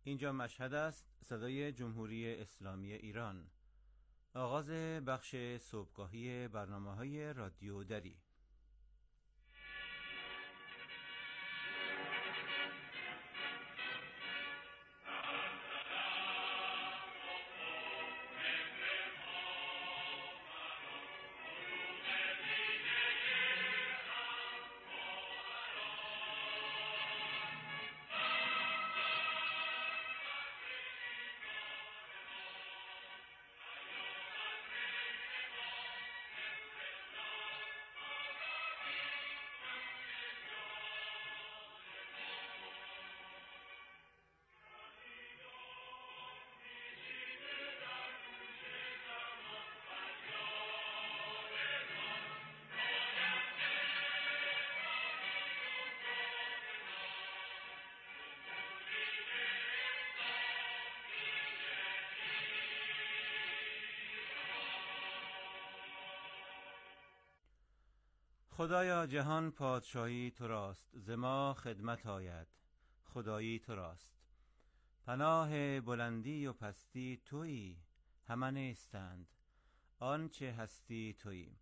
اینجا مشهد است، صدای جمهوری اسلامی ایران. آغاز بخش صبحگاهی برنامه‌های رادیو دری. خدایا جهان پادشاهی تو راست، ز ما خدمت آید خدایی تو راست. پناه بلندی و پستی تویی، همه نیستند آنچه هستی تویی.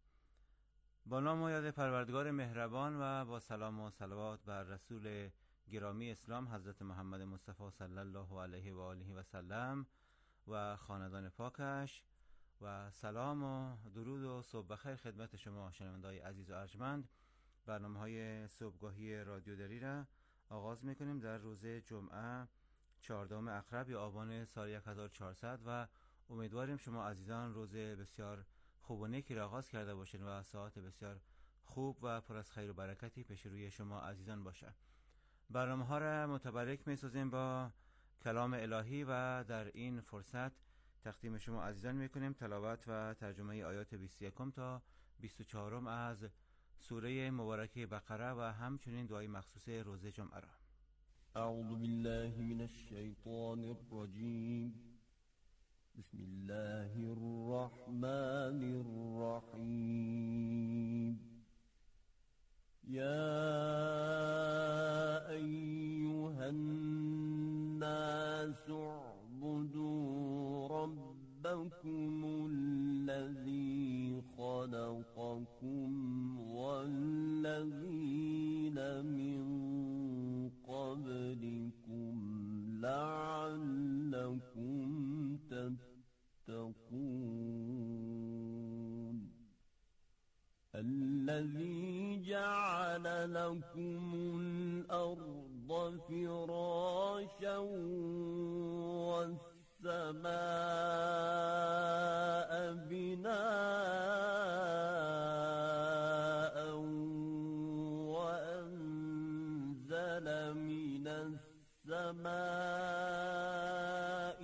با نام و یاد پروردگار مهربان و با سلام و صلوات بر رسول گرامی اسلام حضرت محمد مصطفی صلی الله علیه و آله و سلم و خاندان پاکش، و سلام و درود و صبح بخیر خدمت شما شنونده‌های عزیز و ارجمند. برنامه‌های صبحگاهی رادیو دری را آغاز می‌کنیم در روز جمعه 14 اقرب یا آبان سال 1400 و امیدواریم شما عزیزان روز بسیار خوب و نیکی را آغاز کرده باشید و ساعت بسیار خوب و پر از خیر و برکتی پیش روی شما عزیزان باشه. برنامه‌ها را متبرک می‌سازیم با کلام الهی و در این فرصت تقدیم شما عزیزان میکنیم تلاوت و ترجمه آیات 21 تا 24 از سوره مبارکه بقره و همچنین دعای مخصوص روز جمعه را. اعوذ بالله من الشیطان الرجیم. بسم الله الرحمن الرحیم. یا ایها الناس اعبدوا ربكم الذي خلقكم والذين من قبلكم لعلكم تتقون. الذي جعل لكم الأرض فراشا والسماء بناء وأنزل من السماء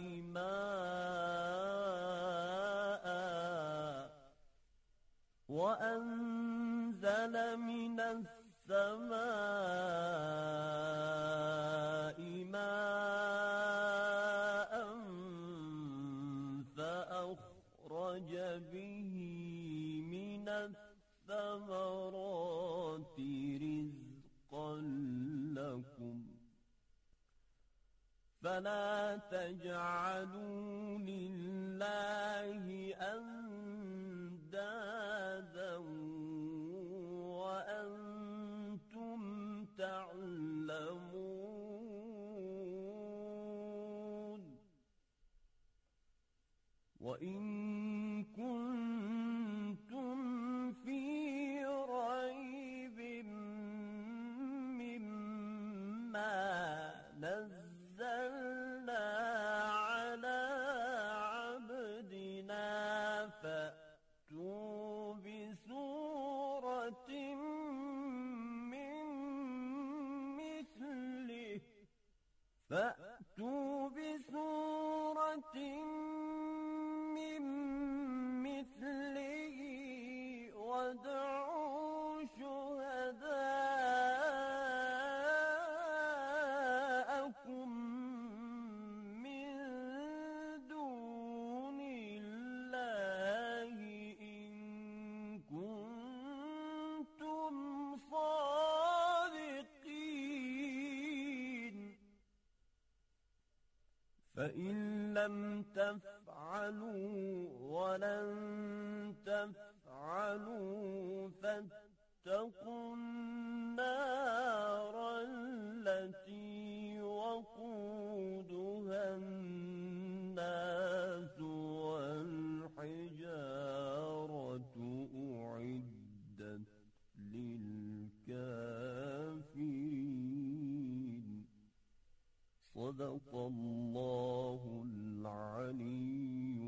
ماء فأخرج به من الثمرات رزقا لكم فلا تجعلوا لله أندادا وأنتم تعلمون. وإن كنتم في ريب مما نزلنا على عبدنا فأتوا بسورة من مثله وادعوا شهداءكم من دون الله إن كنتم صادقين. فإن لم تفعلوا ولن تفعلوا فاتقوا النار التي وقودها الناس والحجارة أعدت للكافرين صدق الله العلي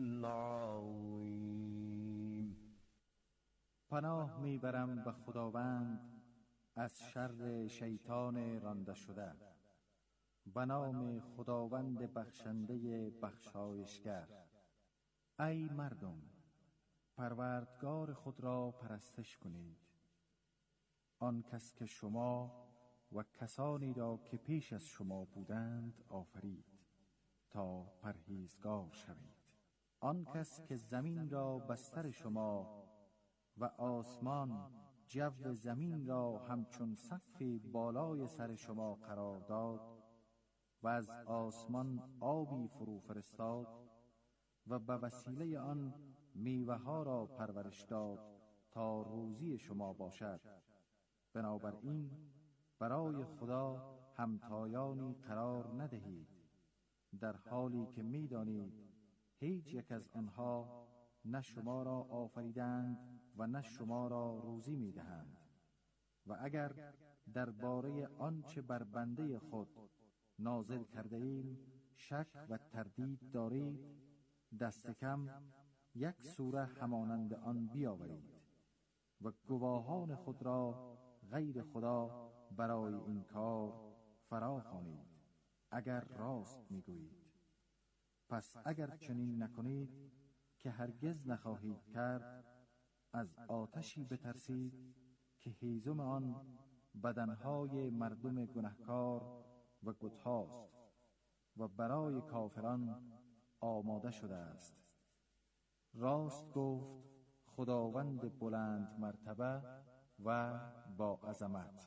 العظيم. پناه میبرم به خداوند از شر شیطان رانده شده. به نام خداوند بخشنده بخشایشگر. ای مردم، پروردگار خود را پرستش کنید، آن کس که شما و کسانی را که پیش از شما بودند آفرید تا پرهیزگار شوید. آن کس که زمین را بستر شما و آسمان جو زمین را همچون سقف بالای سر شما قرار داد و از آسمان آبی فرو فرستاد و به وسیله آن میوه ها را پرورش داد تا روزی شما باشد. بنابراین برای خدا همتایانی قرار ندهید، در حالی که می‌دانید هیچ یک از آنها نه شما را آفریدند و نه شما را روزی می‌دهند. و اگر درباره آنچه بر بنده خود نازل کرده ایم شک و تردید دارید، دست کم یک سوره همانند آن بیاورید و گواهان خود را غیر خدا برای این کار فرا خوانید اگر راست میگویید. پس اگر چنین نکنید که هرگز نخواهید کرد، از آتشی بترسید که هیزم آن بدنهای مردم گنهکار و گدهاست و برای کافران آماده شده است. راست گفت خداوند بلند مرتبه و با عظمت.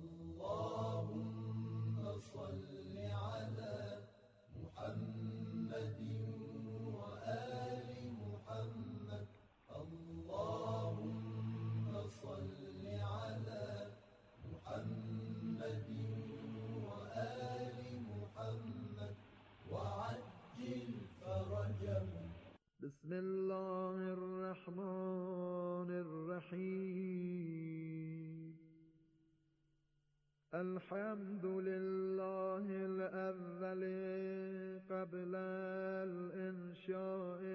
اللهم صل على محمد و آل محمد. اللهم صل على محمد و آل محمد وعجل فرجهم. بسم الله الرحمن الرحیم. الحمد لله الأول قبل الإنشاء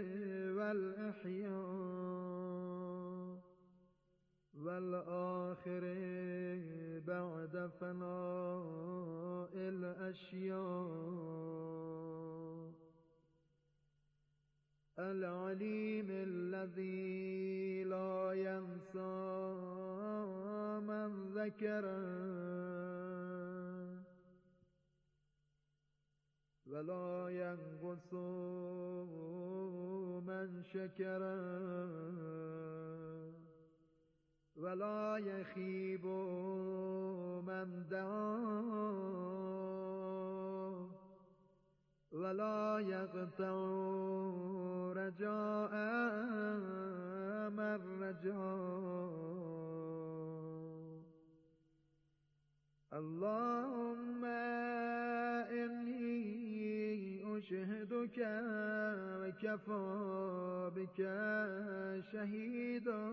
والإحياء والآخر بعد فناء الأشياء. العليم الذي لا ينسى من ذكره ولا ينقص من شكره ولا يخيب من دعاه ولا يقطع رجاء من رجاه. اللهم إني أشهدك وكفى بك شهيدا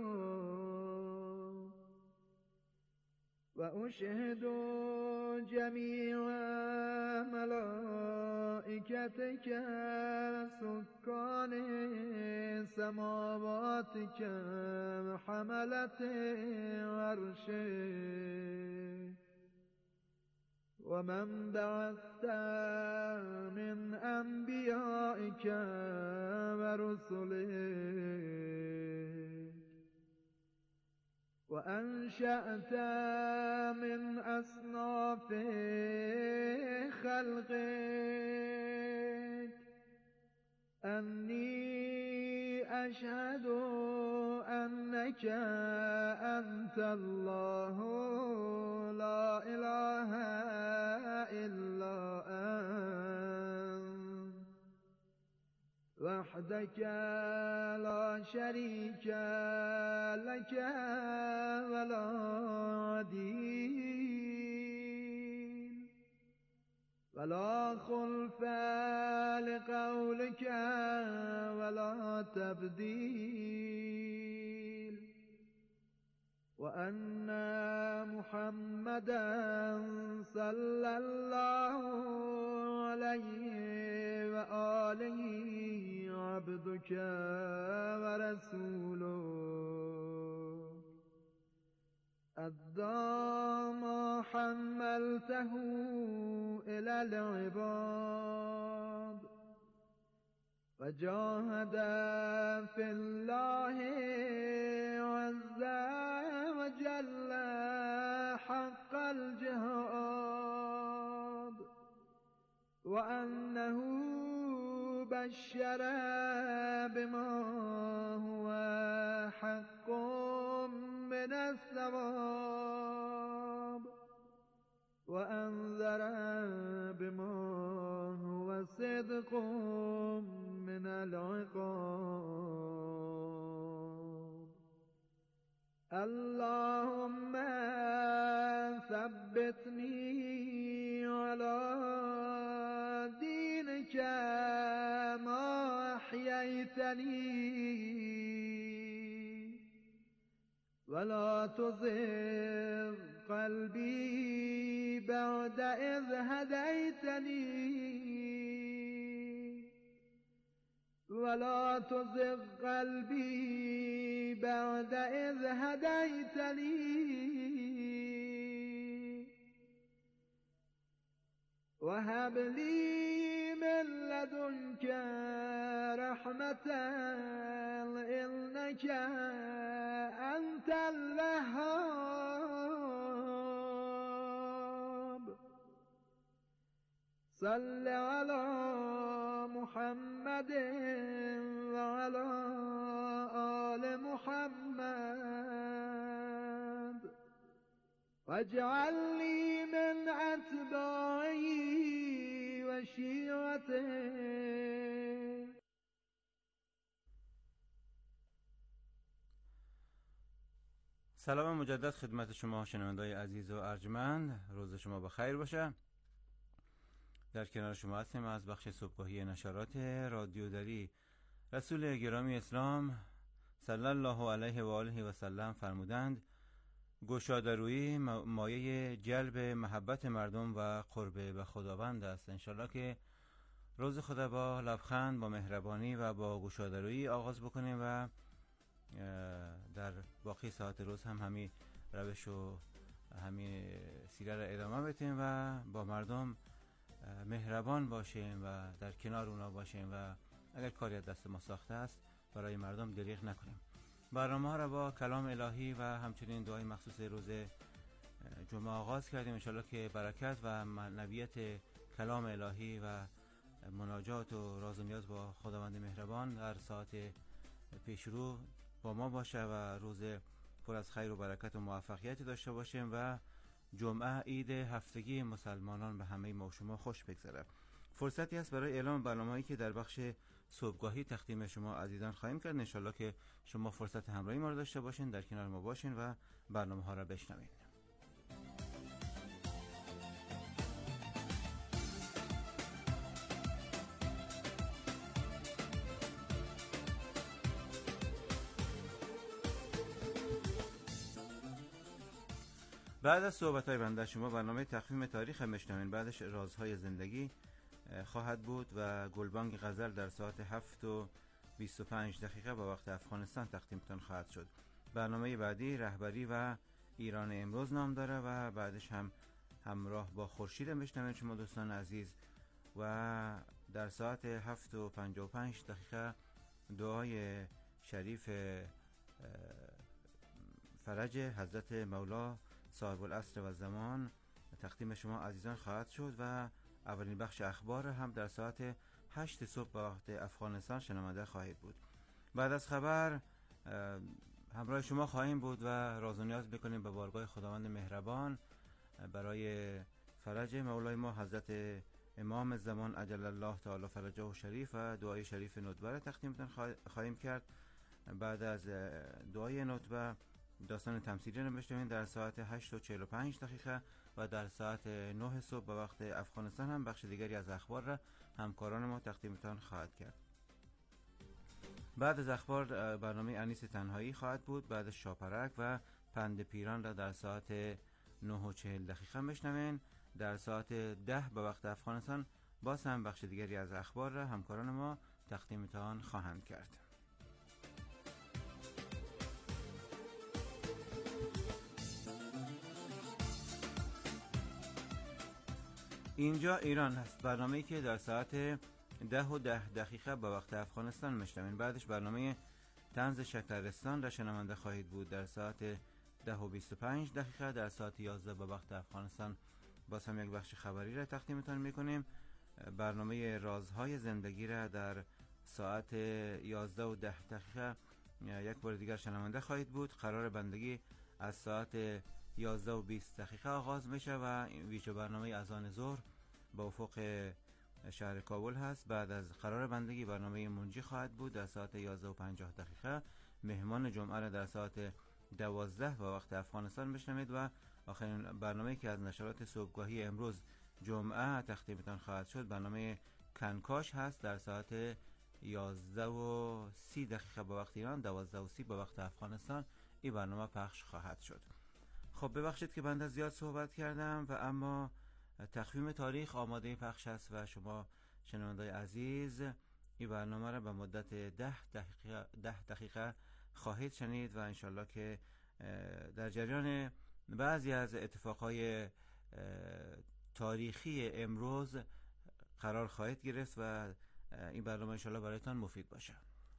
وأشهد جميع ملائكتك سكان سماواتك وحملة عرشك ومن بعثت من أنبيائك ورسلك وأنشأت من أصناف خلقك أني أشهد أنك أنت الله لا إله إلا أنت وحدك لا شريك لك ولا عديل ولا خلف لقولك ولا تبديل وأن محمدا صلى الله عليه وآله عبدك ورسوله أدى ما حملته إلى العباد وجاهد في الله عز وجل حق الجهاد وأنه بشر بما هو حق من الثواب وأنذر بما هو صدق من العقاب اللهم ثبتني على دينك ما أحييتني ولا تزغ قلبي بعد إذ هديتني ولا تزغ قلبي بعد إذ هديتني وهب لي من لدنك رحمة إنك أنت الوهاب صل على محمد وعلى آل محمد واجعلني من أتباعه وشيعته. سلام مجدد خدمت شما شنونده‌های عزیز و ارجمند، روز شما بخیر باشه. در کنار شما هستیم از بخش صبحگاهی نشرات رادیو دری. رسول گرامی اسلام صلی الله علیه و آله و سلم فرمودند گشاده‌رویی مایه جلب محبت مردم و قرب به خداوند است. انشالله که روز خدا با لبخند، با مهربانی و با گشاده‌رویی آغاز بکنیم و در باقی ساعت روز هم همین روش و همین سیره را ادامه بدیم و با مردم مهربان باشیم و در کنار اونا باشیم و اگر کاری از دست ما ساخته است برای مردم دریغ نکنیم. برنامه ها را با کلام الهی و همچنین دعای مخصوص روز جمعه آغاز کردیم. انشالله که برکت و معنویت کلام الهی و مناجات و راز و نیاز با خداوند مهربان در ساعت پیشرو با ما باشه و روز پر از خیر و برکت و موفقیت داشته باشیم و جمعه عید هفتگی مسلمانان به همه ما و شما خوش بگذره. فرصتی است برای اعلام برنامه‌ای که در بخش صبحگاهی تقدیم شما عزیزان خواهیم کرد. انشالله که شما فرصت همراهی ما را داشته باشین، در کنار ما باشین و برنامه ها را بشنوین. بعد از صحبت‌های بنده شما برنامه تقویم تاریخ میشنوین. بعدش رازهای زندگی خواهد بود و گلبانگ غزل در ساعت 7:25 با وقت افغانستان تقدیمتان خواهد شد. برنامه بعدی رهبری و ایران امروز نام داره و بعدش هم همراه با خورشید میشنوین شما دوستان عزیز و در ساعت 7:55 دعای شریف فرج حضرت مولا صاحب العصر و زمان تقدیم شما عزیزان خواهد شد و اولین بخش اخبار هم در ساعت 8 صبح با وقت افغانستان شنونده خواهید بود. بعد از خبر همراه شما خواهیم بود و راز و نیاز بکنیم به بارگاه خداوند مهربان برای فرج مولای ما حضرت امام زمان عجل الله تعالی فرجه شریف و دعای شریف ندبه را تقدیمتان خواهیم کرد. بعد از دعای ندبه داستان تمثیلی را بشنویم در ساعت 8:45 و در ساعت 9 صبح به وقت افغانستان هم بخش دیگری از اخبار را همکاران ما تقدیمتان خواهد کرد. بعد از اخبار برنامه انیس تنهایی خواهد بود. بعد شاپرک و پند پیران را در ساعت 9:40 بشنوین. در ساعت 10 به وقت افغانستان باز هم بخش دیگری از اخبار را همکاران ما تقدیمتان خواهند کرد. اینجا ایران هست، برنامه‌ای که در ساعت 10:10 به وقت افغانستان میشنوین. بعدش برنامه طنز شکرستان را شنونده خواهید بود در ساعت 10:25. در ساعت 11 به وقت افغانستان باز هم یک بخش خبری را تقدیمتان میکنیم. برنامه رازهای زندگی را در ساعت 11:10 یک بار دیگر شنونده خواهید بود. قرار بندگی از ساعت 11:20 آغاز میشه و ویژه برنامه اذان ظهر به افق شهر کابل هست. بعد از قرار بندگی برنامه منجی خواهد بود در ساعت 11:50. مهمان جمعه را در ساعت 12 به وقت افغانستان بشنوید و آخرین برنامه که از نشرات صبحگاهی امروز جمعه تقدیمتان خواهد شد برنامه کنکاش هست در ساعت 11:30 به وقت ایران، 12:30 به وقت افغانستان این برنامه پخش خواهد شد. خب ببخشید که بنده زیاد صحبت کردم و اما تقویم تاریخ آماده پخش است و شما شنوندای عزیز این برنامه را به مدت 10 دقیقه خواهید شنید و انشالله که در جریان بعضی از اتفاقهای تاریخی امروز قرار خواهید گرفت و این برنامه انشالله برایتان مفید باشه.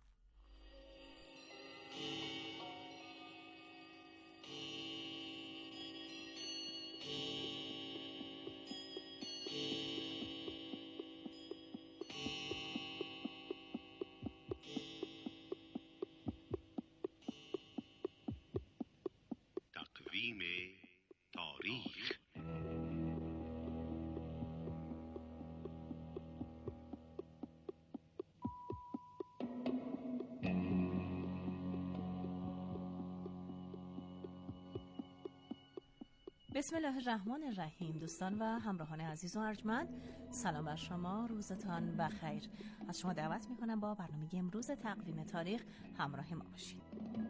تقویم تاریخ. بسم الله الرحمن الرحیم. دوستان و همراهان عزیز و ارجمند، سلام بر شما، روزتان بخیر. از شما دعوت میکنم با برنامه امروز تقویم تاریخ همراه ما باشید.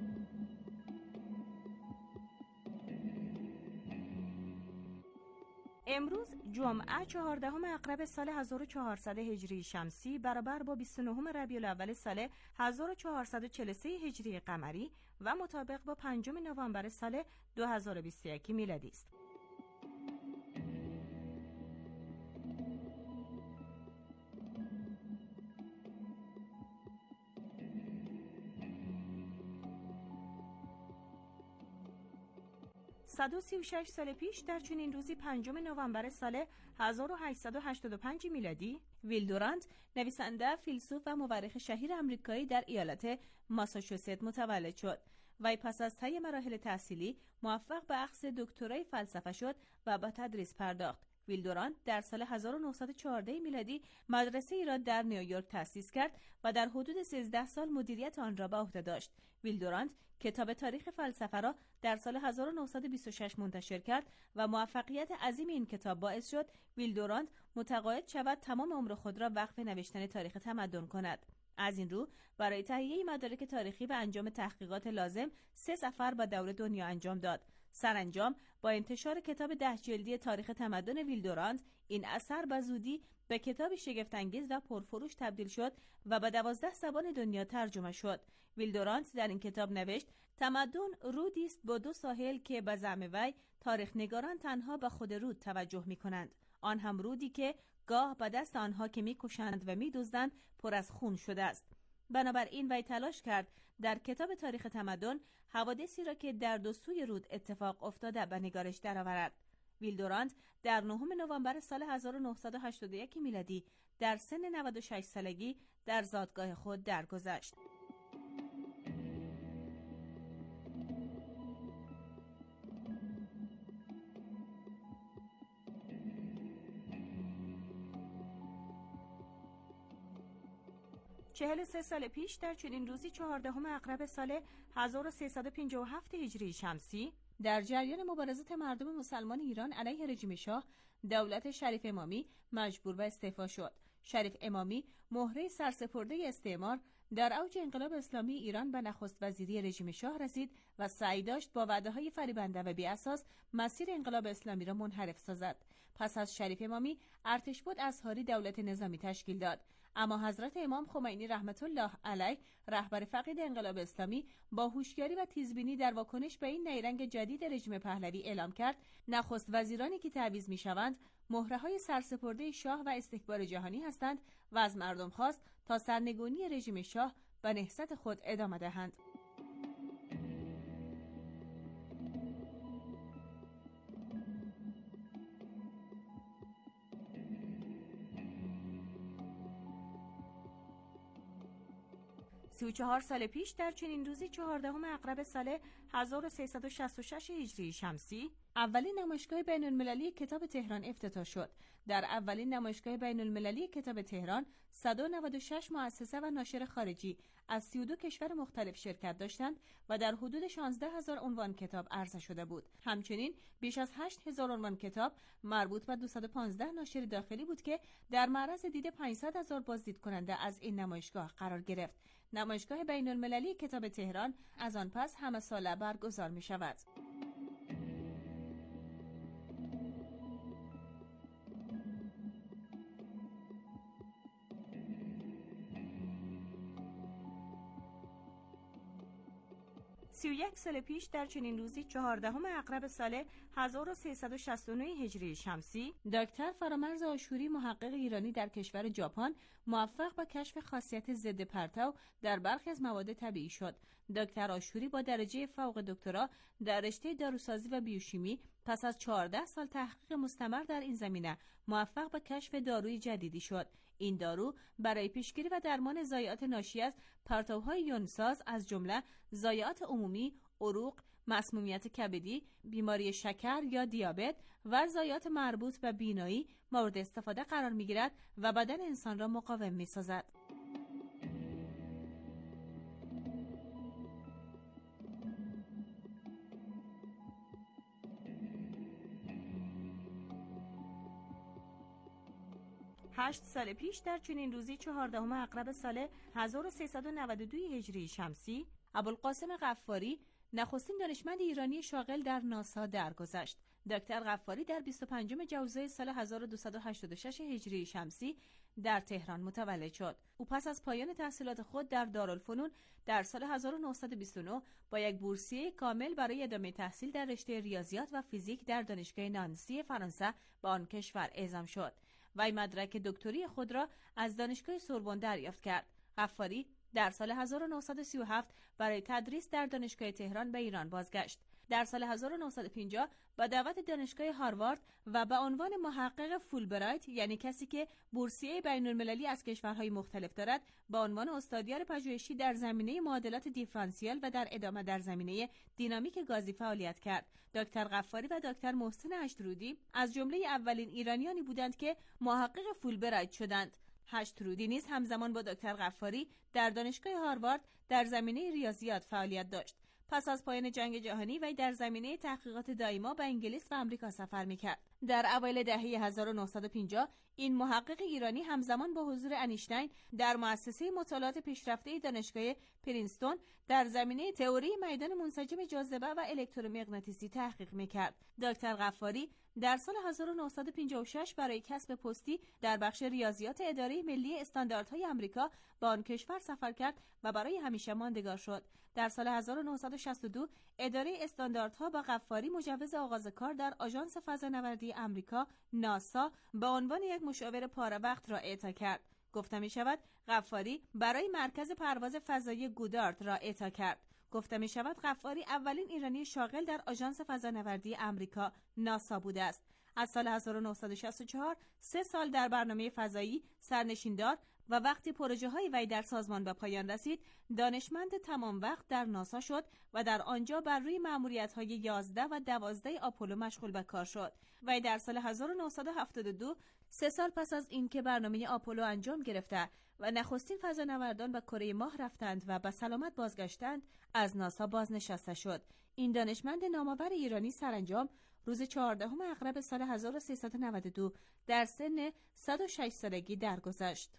امروز جمعه 14 اقرب سال 1400 هجری شمسی برابر با 29 ربیع الاول سال 1443 هجری قمری و مطابق با 5 نوامبر سال 2021 میلادی است. صد و 36 سال پیش در چنین روزی 5 نوامبر سال 1885 میلادی ویل دورانت نویسنده، فیلسوف و مورخ شهیر آمریکایی در ایالت ماساچوست متولد شد. وی پس از طی مراحل تحصیلی موفق به اخذ دکترای فلسفه شد و به تدریس پرداخت. ویل دورانت در سال 1914 میلادی مدرسه ای را در نیویورک تأسیس کرد و در حدود 13 سال مدیریت آن را به عهده داشت. ویل دورانت کتاب تاریخ فلسفه را در سال 1926 منتشر کرد و موفقیت عظیم این کتاب باعث شد ویل دورانت متقاعد شود تمام عمر خود را وقف نوشتن تاریخ تمدن کند. از این رو برای تهیه مدارک تاریخی و انجام تحقیقات لازم 3 سفر به دور دنیا انجام داد. سرانجام با انتشار کتاب 10 جلدی تاریخ تمدن ویل دورانت این اثر به زودی به کتابی شگفت‌انگیز و پرفروش تبدیل شد و به 12 زبان دنیا ترجمه شد. ویل دورانت در این کتاب نوشت: تمدن رودی است با 2 ساحل که به زعم وی تاریخ نگاران تنها به خود رود توجه می‌کنند. آن هم رودی که گاه به دست آنها که می‌کشند و می‌دزدند پر از خون شده است. بنابراین وی تلاش کرد در کتاب تاریخ تمدن حوادثی را که در 2 سوی رود اتفاق افتاده به نگارش درآورد. ویل دورانت در 9 نوامبر سال 1981 میلادی در سن 96 سالگی در زادگاه خود درگذشت. 43 سال پیش در چنین روزی 14 اغرب سال 1357 هجری شمسی در جریان مبارزات مردم مسلمان ایران علیه رژیم شاه، دولت شریف امامی مجبور به استعفا شد. شریف امامی، مهره سرسپرده استعمار، در اوج انقلاب اسلامی ایران به نخست وزیری رژیم شاه رسید و سعی داشت با وعده‌های فریبنده و بی‌اساس مسیر انقلاب اسلامی را منحرف سازد. پس از شریف امامی، ارتشبد اصهاری دولت نظامی تشکیل داد. اما حضرت امام خمینی رحمت الله علیه، رهبر فقید انقلاب اسلامی، با هوشیاری و تیزبینی در واکنش به این نیرنگ جدید رژیم پهلوی اعلام کرد نخست وزیرانی که تعویض می‌شوند مهره‌های سرسپرده شاه و استکبار جهانی هستند و از مردم خواست تا سرنگونی رژیم شاه به نهضت خود ادامه دهند. سی و 4 سال پیش در چنین روزی 14 اغرب سال 1366 هجری شمسی اولین نمایشگاه بین‌المللی کتاب تهران افتتاح شد. در اولین نمایشگاه بین‌المللی کتاب تهران 196 مؤسسه و ناشر خارجی از 32 کشور مختلف شرکت داشتند و در حدود 16,000 عنوان کتاب عرضه شده بود. همچنین بیش از 8,000 عنوان کتاب مربوط به 215 ناشر داخلی بود که در معرض دید 500,000 بازدید کننده از این نمایشگاه قرار گرفت. نمایشگاه بین‌المللی کتاب تهران از آن پس همه ساله برگزار می شود. سی و 1 سال پیش در چنین روزی 14 اغرب سال 1369 هجری شمسی دکتر فرامرز آشوری، محقق ایرانی در کشور ژاپن، موفق به کشف خاصیت ضد پرتو در برخی از مواد طبیعی شد. دکتر آشوری با درجه فوق دکترا در رشته داروسازی و بیوشیمی پس از 14 سال تحقیق مستمر در این زمینه موفق به کشف داروی جدیدی شد. این دارو برای پیشگیری و درمان ضایعات ناشی از پرتوهای یونساز از جمله ضایعات عمومی، عروق، مسمومیت کبدی، بیماری شکر یا دیابت و ضایعات مربوط به بینایی مورد استفاده قرار می‌گیرد و بدن انسان را مقاوم می‌سازد. هشت سال پیش در چنین روزی 14 اغرب سال 1392 هجری شمسی ابوالقاسم غفاری، نخستین دانشمند ایرانی شاغل در ناسا درگذشت. دکتر غفاری در 25 جوزای سال 1286 هجری شمسی در تهران متولد شد. او پس از پایان تحصیلات خود در دارالفنون در سال 1929 با یک بورسیه کامل برای ادامه تحصیل در رشته ریاضیات و فیزیک در دانشگاه نانسی فرانسه به آن کشور اعزام شد. وی مدرک دکتری خود را از دانشگاه سوربن دریافت کرد. غفاری در سال 1937 برای تدریس در دانشگاه تهران به ایران بازگشت. در سال 1950 با دعوت دانشگاه هاروارد و به عنوان محقق فولبرایت، یعنی کسی که بورسیه بین‌المللی از کشورهای مختلف دارد، با عنوان استادیار پژوهشی در زمینه معادلات دیفرانسیل و در ادامه در زمینه دینامیک گازی فعالیت کرد. دکتر غفاری و دکتر محسن اشترودی از جمله اولین ایرانیانی بودند که محقق فولبرایت شدند. اشترودی نیز همزمان با دکتر غفاری در دانشگاه هاروارد در زمینه ریاضیات فعالیت داشت. پس از پایان جنگ جهانی وی در زمینه تحقیقات دائما به انگلیس و آمریکا سفر می‌کرد. در اوایل دهه 1950 این محقق ایرانی همزمان با حضور انیشتین در مؤسسه مطالعات پیشرفته دانشگاه پرینستون در زمینه تئوری میدان منسجم جاذبه و الکترومغناطیسی تحقیق می‌کرد. دکتر غفاری در سال 1956 برای کسب پستی در بخش ریاضیات اداره ملی استانداردهای آمریکا به آن کشور سفر کرد و برای همیشه ماندگار شد. در سال 1962 اداره استانداردها با غفاری مجوز آغاز کار در آژانس فضانوردی آمریکا ناسا به عنوان یک مشاور پاره وقت را اعطا کرد. گفته می شود غفاری برای مرکز پرواز فضایی گودارد را اعطا کرد. گفته می شود غفاری اولین ایرانی شاغل در آژانس فضانوردی آمریکا ناسا بوده است. از سال 1964 3 سال در برنامه فضایی سرنشیندار و وقتی پروژه های وی در سازمان به پایان رسید، دانشمند تمام وقت در ناسا شد و در آنجا بر روی مأموریت های 11 و 12 آپولو مشغول به کار شد. وی در سال 1972، 3 سال پس از اینکه برنامه آپولو انجام گرفته و نخستین فضانوردان به کره ماه رفتند و به سلامت بازگشتند، از ناسا بازنشسته شد. این دانشمند نامآور ایرانی سرانجام روز 14 اغرب سال 1392 در سن 106 سالگی درگذشت.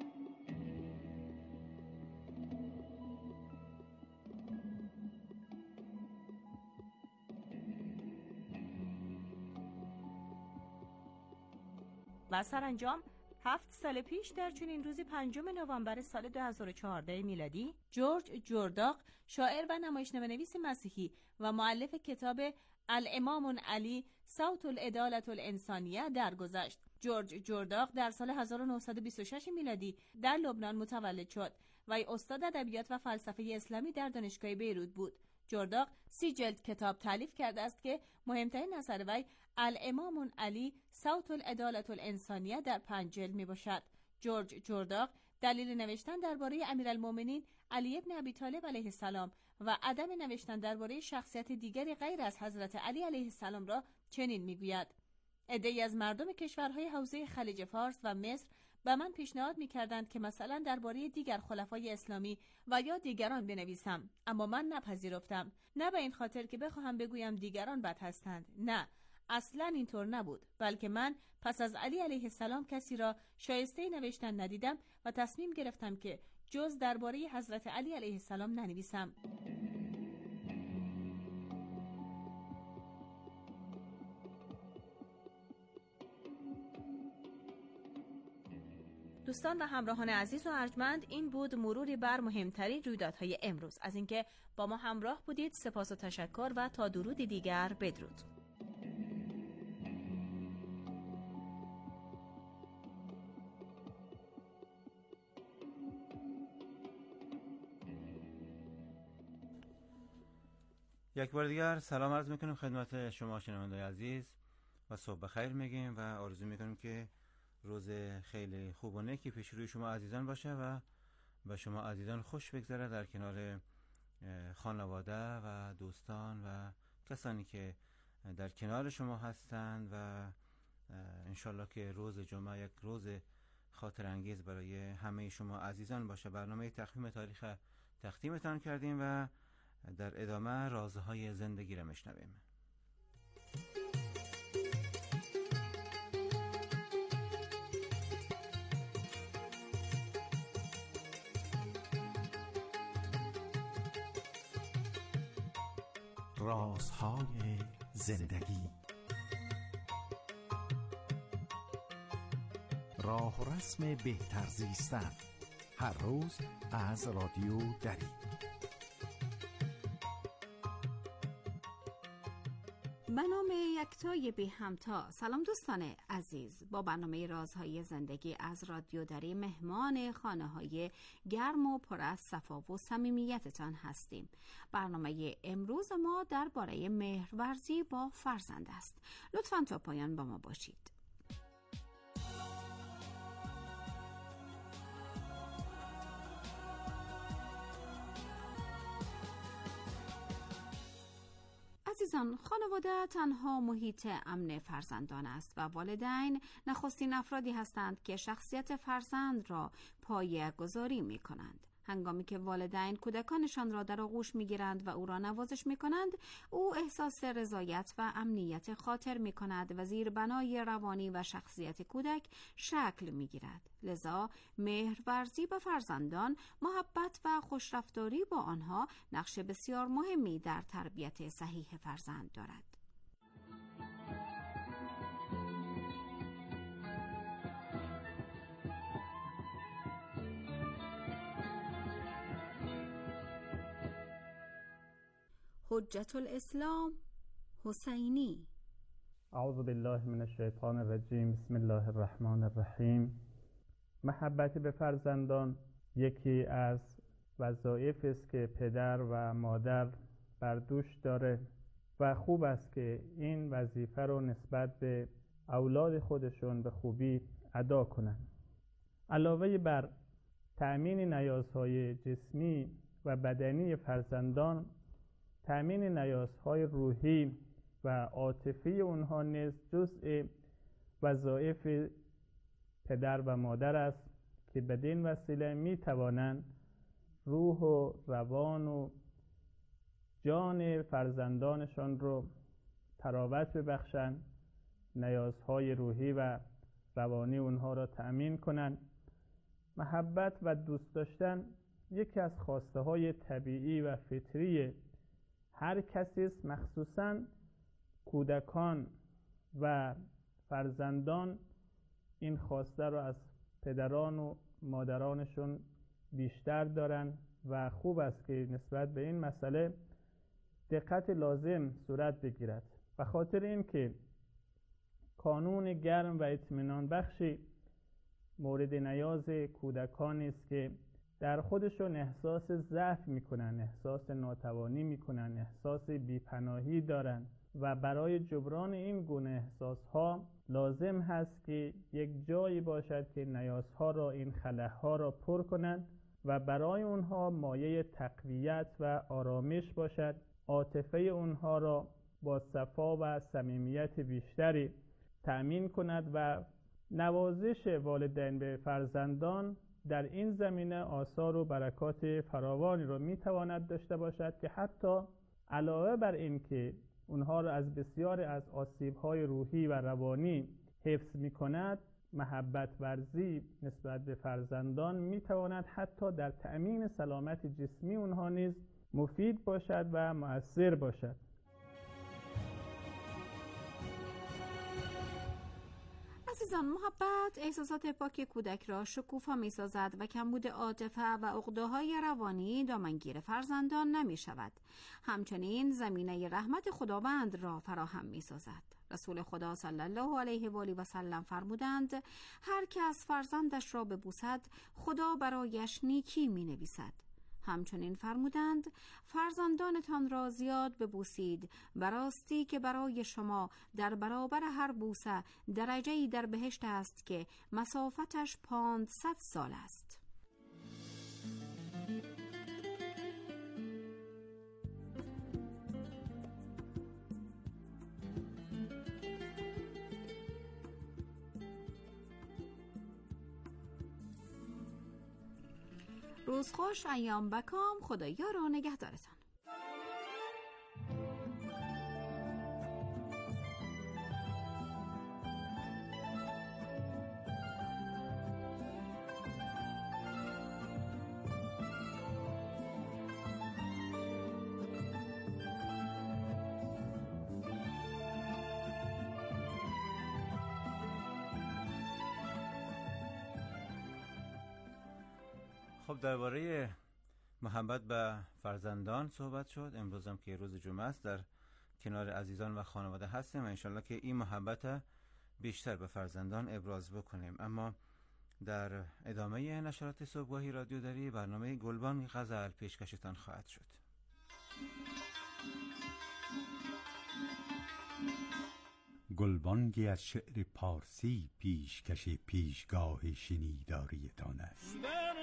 و سرانجام 7 سال پیش در چنین روزی 5 نوامبر سال 2014 میلادی، جورج جرداق، شاعر و نمایشنامه‌نویس مسیحی و مؤلف کتاب الامام علی صوت العدالة الانسانیه درگذشت. جورج جرداق در سال 1926 میلادی در لبنان متولد شد و استاد ادبیات و فلسفه اسلامی در دانشگاه بیروت بود. جرداق 30 جلد کتاب تالیف کرده است که مهمترین اثر وی الامام علی صوت العدالة الانسانیه در 5 جلد می باشد. جورج جرداق دلیل نوشتن درباره امیرالمومنین علی بن ابی طالب علیه السلام و عدم نوشتن درباره شخصیت دیگری غیر از حضرت علی علیه السلام را چنین میگوید: عده‌ای از مردم کشورهای حوزه خلیج فارس و مصر به من پیشنهاد می‌کردند که مثلا درباره دیگر خلفای اسلامی و یا دیگران بنویسم، اما من نپذیرفتم. نه به این خاطر که بخواهم بگویم دیگران بد هستند، نه، اصلا اینطور نبود، بلکه من پس از علی علیه السلام کسی را شایسته نوشتن ندیدم و تصمیم گرفتم که جز درباره حضرت علی علیه السلام ننویسم. دوستان و همراهان عزیز و ارجمند، این بود مروری بر مهمترین رویدادهای امروز. از اینکه با ما همراه بودید سپاس و تشکر و تا درودی دیگر بدرود. یک بار دیگر سلام عرض میکنیم خدمت شما شنوندگان عزیز و صبح بخیر میگیم و آرزو میکنیم که روز خیلی خوب و نیکی پیش روی شما عزیزان باشه و به شما عزیزان خوش بگذره در کنار خانواده و دوستان و کسانی که در کنار شما هستند و انشالله که روز جمعه یک روز خاطر انگیز برای همه شما عزیزان باشه. برنامه تقویم تاریخ تقدیمتان کردیم و در ادامه رازهای زندگی را میشنویم. رازهای زندگی، راه و رسم بهتر زیستن، هر روز از رادیو دری. به نام یکتای بی همتا. سلام دوستان عزیز، با برنامه رازهای زندگی از رادیو دری مهمان خانه‌های گرم و پر از صفا و صمیمیتتان هستیم. برنامه امروز ما درباره مهرورزی با فرزند است. لطفاً تا پایان با ما باشید. عزیزان، خانواده تنها محیط امن فرزندان است و والدین نخستین افرادی هستند که شخصیت فرزند را پایه‌گذاری می کنند. هنگامی که والدین کودکانشان را در آغوش می گیرند و او را نوازش می کنند، او احساس رضایت و امنیت خاطر می کند و زیربنای روانی و شخصیت کودک شکل می گیرد. لذا مهرورزی به فرزندان، محبت و خوشرفتاری با آنها نقش بسیار مهمی در تربیت صحیح فرزند دارد. حجت الاسلام حسینی. اعوذ بالله من الشیطان الرجیم. بسم الله الرحمن الرحیم. محبت به فرزندان یکی از وظایفی است که پدر و مادر بر دوش داره و خوب است که این وظیفه رو نسبت به اولاد خودشون به خوبی ادا کنند. علاوه بر تأمین نیازهای جسمی و بدنی فرزندان، تأمین نیازهای روحی و عاطفی اونها نیز جزء وظایف پدر و مادر است که بدین وسیله می توانند روح و روان و جان فرزندانشان رو تراوت ببخشند، نیازهای روحی و روانی اونها را تأمین کنند. محبت و دوست داشتن یکی از خواسته های طبیعی و فطری هر کسی است، مخصوصاً کودکان و فرزندان این خواسته را از پدران و مادرانشون بیشتر دارن و خوب است که نسبت به این مسئله دقت لازم صورت بگیرد. به خاطر اینکه کانون گرم و اطمینان بخشی مورد نیاز کودکان است که در خودشون احساس ضعف میکنن، احساس ناتوانی میکنن، احساس بیپناهی دارن و برای جبران این گونه احساسها لازم هست که یک جایی باشد که نیازها را، این خلاها را پر کنند و برای اونها مایه تقویت و آرامش باشد، عاطفه اونها را با صفا و صمیمیت بیشتری تأمین کند و نوازش والدین به فرزندان در این زمینه آثار و برکات فراوانی را میتواند داشته باشد که حتی علاوه بر این که اونها را از بسیار از آسیب‌های روحی و روانی حفظ می‌کند، محبت ورزی نسبت به فرزندان می‌تواند حتی در تأمین سلامت جسمی اونها نیز مفید باشد و مؤثر باشد. عزیزان، محبت احساسات پاک کودک را شکوفا می سازد و کمبود عاطفه و عقده‌های روانی دامنگیر فرزندان نمی شود. همچنین زمینه رحمت خداوند را فراهم می سازد. رسول خدا صلی الله علیه و آله و سلم فرمودند هر کس فرزندش را ببوسد خدا برایش نیکی می نویسد. همچنین فرمودند فرزندانتان را زیاد ببوسید، براستی که برای شما در برابر هر بوسه درجه‌ای در بهشت است که مسافتش 500 سال است. روز خوش، ایام بکام، خدایا رو نگهدارتان. خب درباره محبت به فرزندان صحبت شد. امروز هم که روز جمعه است در کنار عزیزان و خانواده هستیم و انشالله که این محبت بیشتر به فرزندان ابراز بکنیم. اما در ادامه نشرات صبحگاهی رادیو دری برنامه گلبانگ غزل پیشکشتان خواهد شد. گلبانگی از شعر پارسی پیشکش پیشگاه شنیداریتان است.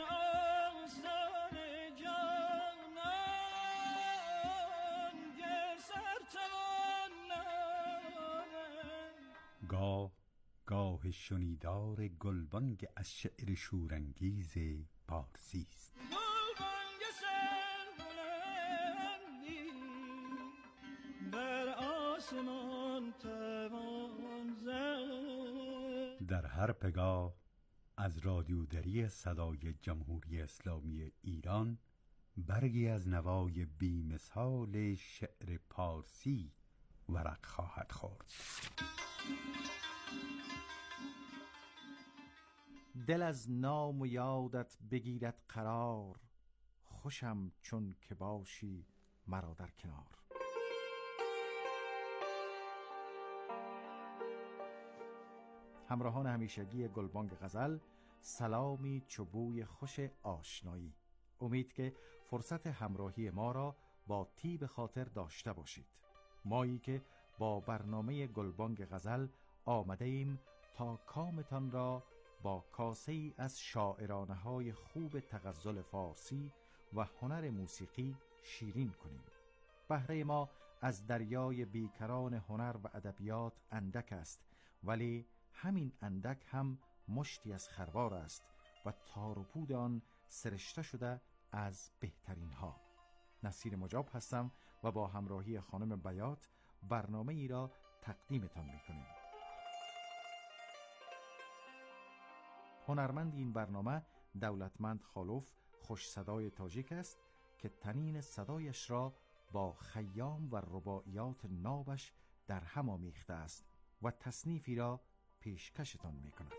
گاه شنیدار گلبانگ از شعر شورانگیز پارسی است. در هر پگاه از رادیو دری صدای جمهوری اسلامی ایران برگی از نوای بی‌مثال شعر پارسی ورق خواهد خورد. دل از نام و یادت بگیرد قرار، خوشم چون که باشی مرا در کنار. همراهان همیشگی گلبانگ غزل، سلامی چوبوی خوش آشنایی. امید که فرصت همراهی ما را با طیب خاطر داشته باشید. مایی که با برنامه گلبانگ غزل آمده ایم تا کامتان را با کاسه‌ای از شاعرانه‌های خوب تغزل فارسی و هنر موسیقی شیرین کنیم. بهره ما از دریای بیکران هنر و ادبیات اندک است، ولی همین اندک هم مشتی از خروار است و تار و پود آن سرشته شده از بهترین ها. نصیر مجاب هستم و با همراهی خانم بیات برنامه ای را تقدیمتان میکنیم. هنرمند این برنامه دولتمند خالوف خوش صدای تاجیک است که تنین صدایش را با خیام و رباعیات نابش در هم آمیخته است و تصنیفی را پیشکشتان می کند.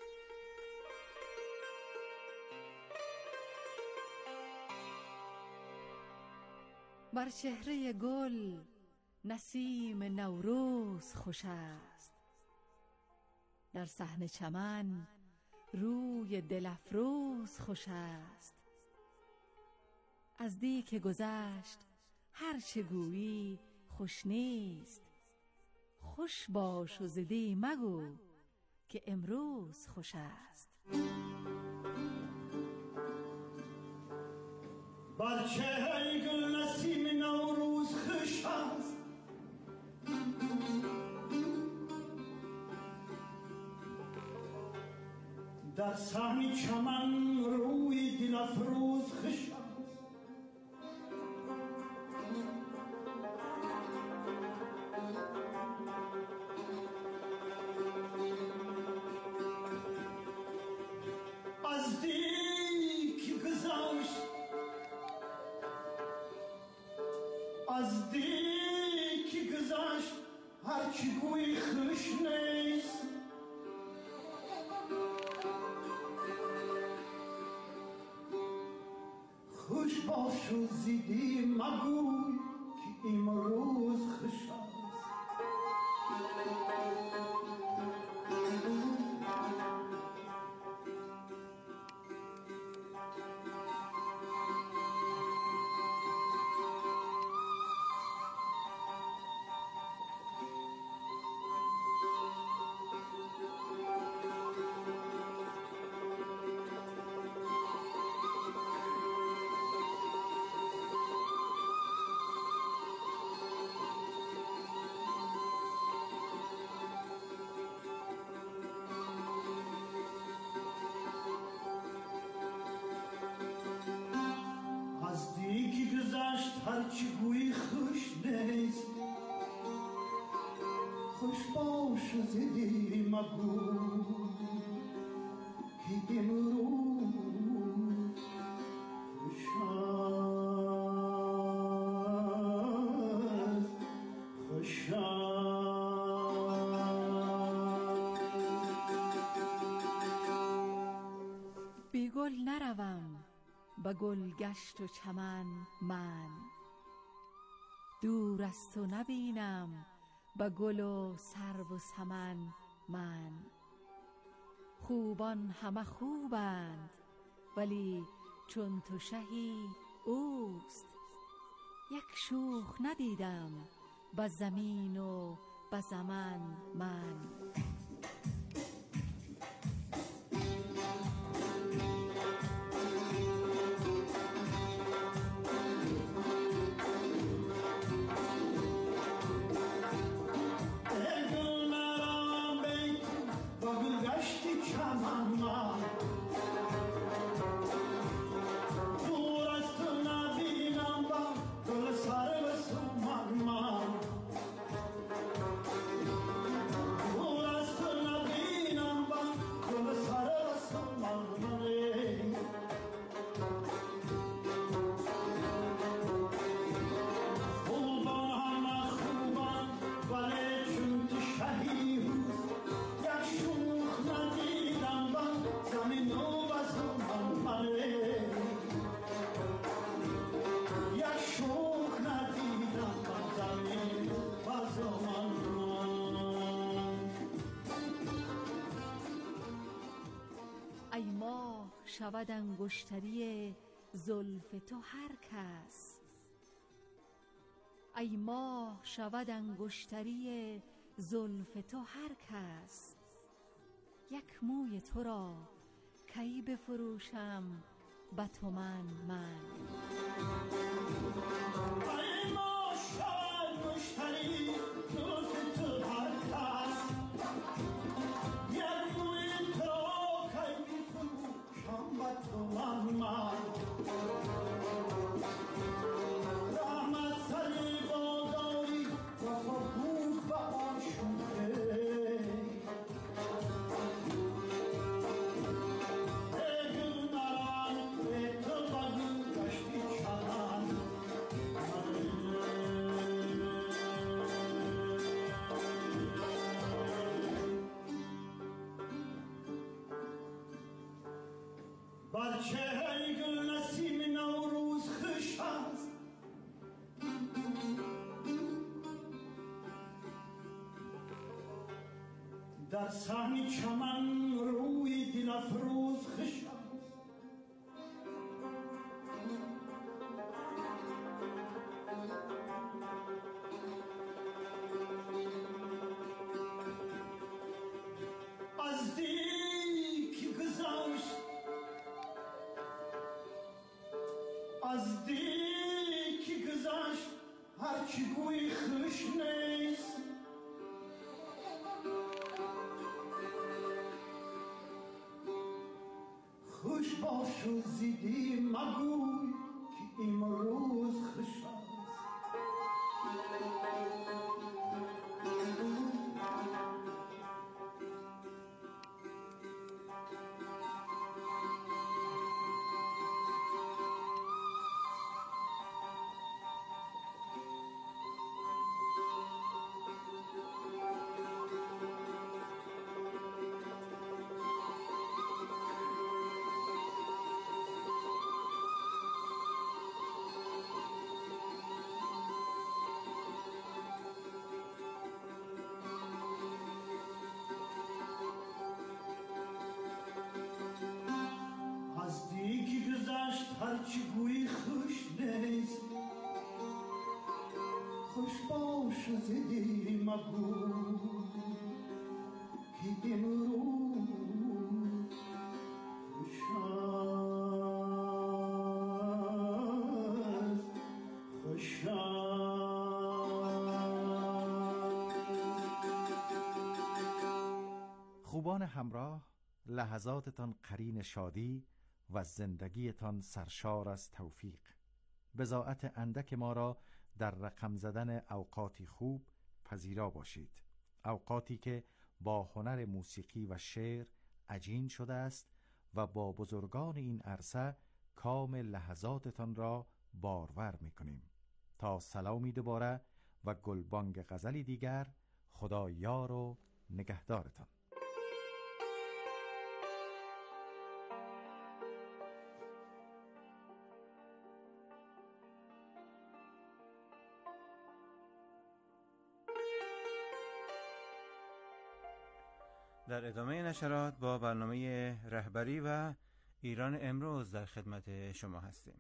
بر چهره گل نسیم نوروز خوش است، در صحن چمن روی دل افروز خوش است. از دی که گذشت هر چه گویی خوش نیست، خوش باش و ز دی مگو که امروز خوش است. بر چهره گل نسیم نوروز خوش است، در صحن چمن روی دل افروز خوش است. از دی که گذشت هرچی گوی خوش نیست، خوش باش و زیدی مگوی که امروز خوش است. هرچی گویی خوش نیست، خوش باش و زدی مگو که امروز خوش است، خوش است. بی گل نروم به گلگشت و چمن من، دور از تو نبینم به گل و سرو و سمن من. خوبان همه خوبند ولی چون تو شهی اوست، یک شوخ ندیدم به زمین و به زمن من. ای ماه شود انگشتری زلف تو هر کس، ای ماه شود انگشتری زلف تو هر کس. یک موی تو را کی بفروشم به تومن من. چهره گل نسیم نوروز خوش است، در صحن چمن روی دل افروز خوش است. از دیک گذشت، از دیک گذشت هرچی گوی خوش نیست. خوش باش و زیدی مگوی که امروز خوش است. هرچی گویی خوش نیست. خوش باش و زدی مگو که امروز خوش است، خوش خوبان همراه، لحظاتتان قرین شادی و زندگیتان سرشار از توفیق. بضاعت اندک ما را در رقم زدن اوقاتی خوب پذیرا باشید، اوقاتی که با هنر موسیقی و شعر عجین شده است و با بزرگان این عرصه کام لحظاتتان را بارور می‌کنیم. تا سلامی دوباره و گلبانگ غزلی دیگر، خدا یار و نگهدارتان. در ادامه نشرات با برنامه رهبری و ایران امروز در خدمت شما هستیم.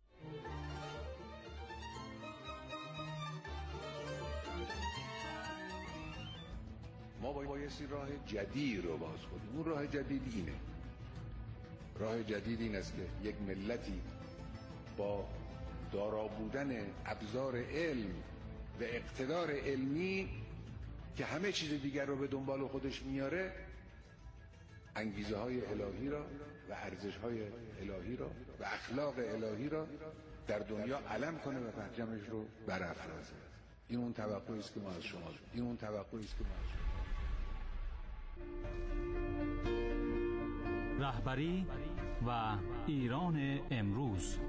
ما بایستی راه جدید رو باز کنیم. اون راه جدید اینه. راه جدید این است که یک ملتی با دارا بودن ابزار علم و اقتدار علمی که همه چیز دیگر رو به دنبال خودش میاره، انگیزه های الهی را و ارزش های الهی را و اخلاق الهی را در دنیا علم کنه و پرچمش رو برافرازه. این اون توقعی است که ما از شما داریم. این اون توقعی است که ما از شما داریم. رهبری و ایران امروز.